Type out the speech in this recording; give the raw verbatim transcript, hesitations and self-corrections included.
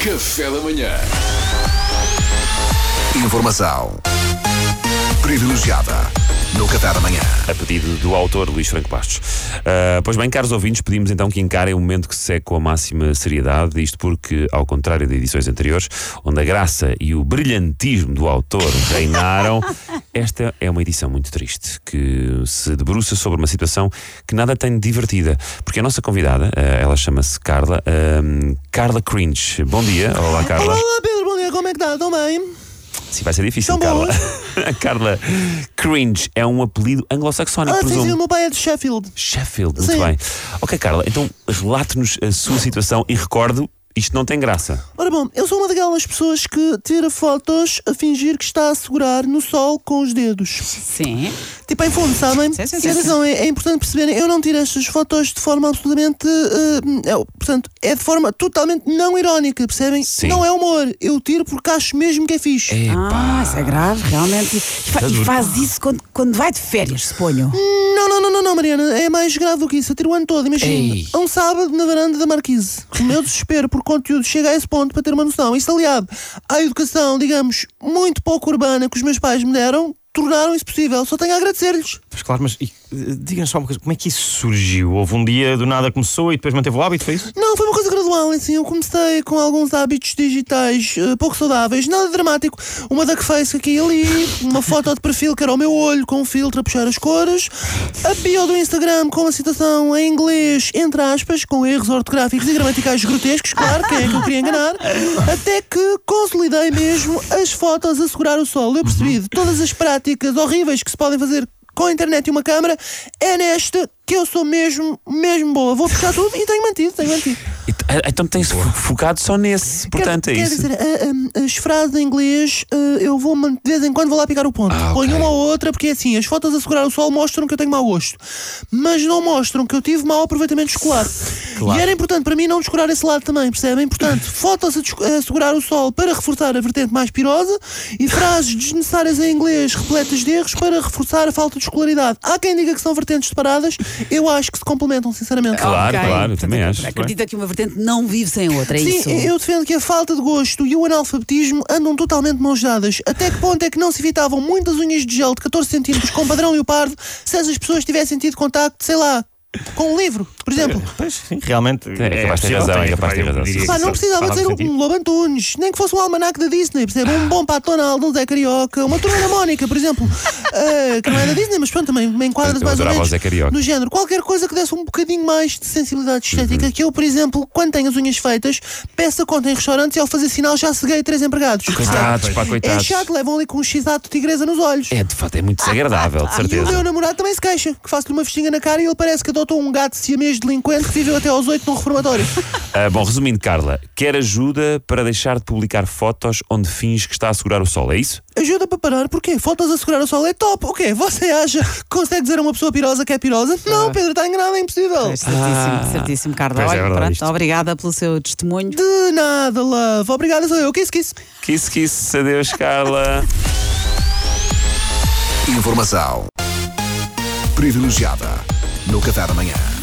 Café da manhã. Informação privilegiada no Café da manhã. A pedido do autor Luís Franco Bastos. Uh, pois bem, caros ouvintes, pedimos então que encarem o momento que se segue com a máxima seriedade. Isto porque, ao contrário de edições anteriores, onde a graça e o brilhantismo do autor reinaram, esta é uma edição muito triste, que se debruça sobre uma situação que nada tem de divertida. Porque a nossa convidada, uh, ela chama-se Carla, uh, Carla Cringe. Bom dia. Olá, Carla. Olá, Pedro, bom dia, como é que está? Estão bem? Sim, vai ser difícil, São Carla. A Carla Cringe é um apelido anglo-saxónico, Ah, sim, presumo. sim, o meu pai é de Sheffield. Sheffield, muito Sim. bem. Ok, Carla, então relate-nos a sua situação e recordo, isto não tem graça. Ora bom, eu sou uma daquelas pessoas que tira fotos a fingir que está a segurar no sol com os dedos. Sim. Tipo em fundo, sabem? Sim, sim, E sim, atenção, é, é importante perceberem, eu não tiro estas fotos de forma absolutamente... uh, é, portanto, é de forma totalmente não irónica, percebem? Sim. Não é humor, eu tiro porque acho mesmo que é fixe. Ah, isso é grave, realmente. E, fa- e faz isso quando, quando vai de férias, suponho. Não, não, não, não, não, Mariana, é mais grave do que isso. Eu tiro o ano todo, imagina. Ei. Um sábado na varanda da Marquise. O meu desespero por conteúdo chega a esse ponto para ter uma noção. Isto aliado à educação, digamos, muito pouco urbana que os meus pais me deram, tornaram isso possível. Só tenho a agradecer-lhes. Pois claro, mas e, eh, diga-nos só uma coisa, como é que isso surgiu? Houve um dia do nada começou e depois manteve o hábito, foi isso? Não, foi uma coisa gradual, assim. Eu comecei com alguns hábitos digitais eh, pouco saudáveis, nada dramático. Uma duckface aqui e ali, uma foto de perfil que era o meu olho com um filtro a puxar as cores, a bio do Instagram com uma citação em inglês, entre aspas, com erros ortográficos e gramaticais grotescos, claro, quem é que eu queria enganar, até que consolidei mesmo as fotos a segurar o sol. Eu percebi de todas as práticas horríveis que se podem fazer com a internet e uma câmara, é nesta que eu sou mesmo, mesmo boa. Vou puxar tudo e tenho mantido, tenho mantido. E t- ah, Então tem-se fo- focado só nesse, portanto quer, é quer isso. dizer, a- a- as frases em inglês, uh, eu vou de vez em quando vou lá picar o ponto. Ah, Ponho ok. uma ou outra, porque é assim, as fotos a segurar o sol mostram que eu tenho mau gosto, mas não mostram que eu tive mau aproveitamento escolar. Claro. E era importante para mim não descurar esse lado também, percebem? Portanto, fotos a, descu- a segurar o sol para reforçar a vertente mais pirosa e frases desnecessárias em inglês repletas de erros para reforçar a falta de escolaridade. Há quem diga que são vertentes separadas, eu acho que se complementam, sinceramente. Claro, Ok. claro, também acho. Acredita que uma vertente não vive sem outra, é Sim, isso? eu defendo que a falta de gosto e o analfabetismo andam totalmente mãos dadas. Até que ponto é que não se evitavam muitas unhas de gel de catorze centímetros com padrão leopardo se essas pessoas tivessem tido contacto, sei lá, com um livro, por exemplo? Pois, sim, realmente. É capaz de ter possível, razão, tem- é capaz de ter eu razão, diria sim. que Pá, não isso precisava faz de ser algum sentido. um Lobo Antunes, nem que fosse um almanaque da Disney, percebe? Um bom Pato Donald, um Zé Carioca, uma turma da Mónica, por exemplo, ah, que não é da Disney, mas pronto, também me enquadra-se Eu mais ou adorava menos o Zé Carioca. no género. Qualquer coisa que desse um bocadinho mais de sensibilidade estética, que eu, por exemplo, quando tenho as unhas feitas, peço a conta em restaurantes e ao fazer sinal já ceguei três empregados. Coitados, pá, É coitados. chato, levam ali com um x-ato de tigresa nos olhos. É, de fato, é muito desagradável, de E o certeza. meu namorado também se queixa, que faço-lhe uma festinha na cara e ele parece que adotou um gato siamês delinquente que viveu até aos oito num reformatório. Ah, bom, resumindo, Carla, quer ajuda para deixar de publicar fotos onde finge que está a segurar o sol, é isso? Ajuda para parar, porquê? Fotos a segurar o sol é top, o quê? Você acha que consegue dizer a uma pessoa pirosa que é pirosa? Não, Pedro, está enganado, é impossível. É certíssimo, certíssimo, Carla. Pois é Olha, verdade pronto, isto. obrigada pelo seu testemunho. De nada, love. Obrigada, sou eu. Kiss, kiss. Kiss, kiss, adeus, Carla. Informação privilegiada no Café da manhã.